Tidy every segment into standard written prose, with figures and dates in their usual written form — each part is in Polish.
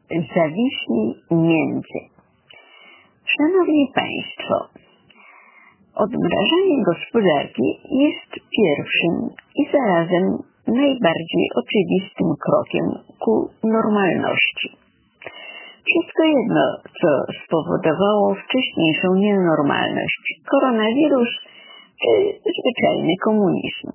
Zawiśli między. Szanowni Państwo, odmrażanie gospodarki jest pierwszym i zarazem najbardziej oczywistym krokiem ku normalności. Wszystko jedno, co spowodowało wcześniejszą nienormalność, koronawirus czy zwyczajny komunizm.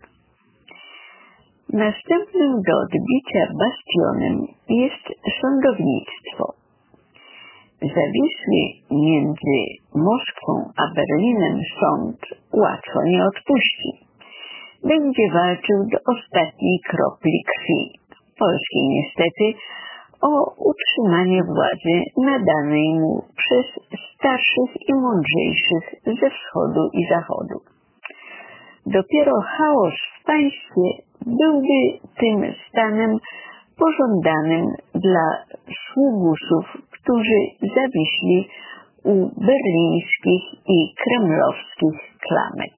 Następnym do odbicia bastionem jest sądownictwo. Zawisły między Moskwą a Berlinem sąd łatwo nie odpuści. Będzie walczył do ostatniej kropli krwi, polskiej niestety, o utrzymanie władzy nadanej mu przez starszych i mądrzejszych ze wschodu i zachodu. Dopiero chaos w państwie byłby tym stanem pożądanym dla sługusów, którzy zawiśli u berlińskich i kremlowskich klamek.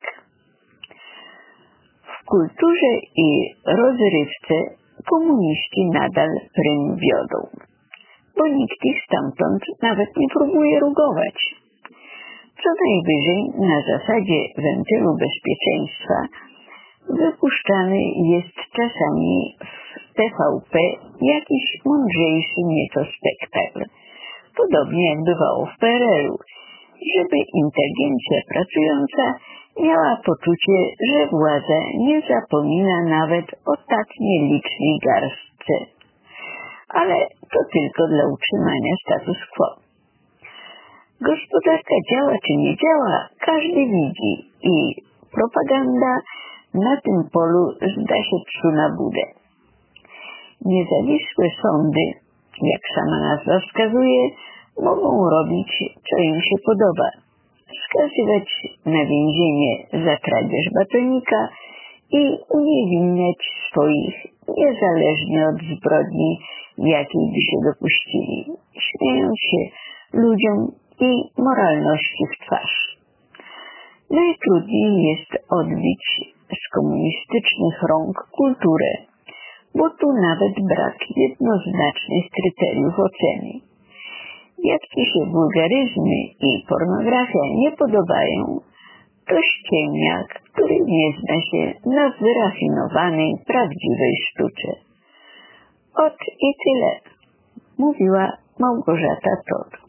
W kulturze i rozrywce komuniści nadal prym wiodą, bo nikt ich stamtąd nawet nie próbuje rugować. Co najwyżej na zasadzie wentylu bezpieczeństwa wypuszczany jest czasami w TVP jakiś mądrzejszy nieco spektakl, podobnie jak bywało w PRL-u, żeby inteligencja pracująca miała poczucie, że władza nie zapomina nawet o tak nielicznej garstce. Ale to tylko dla utrzymania status quo. Gospodarka działa czy nie działa, każdy widzi i propaganda na tym polu zda się psu na budę. Niezawisłe sądy, jak sama nazwa wskazuje, mogą robić, co im się podoba. Skazywać na więzienie za kradzież batonika i uniewinniać swoich, niezależnie od zbrodni, jakiej by się dopuścili, śmiejąc się ludziom i moralności w twarz. Najtrudniej jest odbić z komunistycznych rąk kulturę, bo tu nawet brak jednoznacznych kryteriów oceny. Jak ci się wulgaryzmy i pornografia nie podobają, to ściemniak, który nie zna się na wyrafinowanej, prawdziwej sztuce. Ot i tyle, mówiła Małgorzata Tor.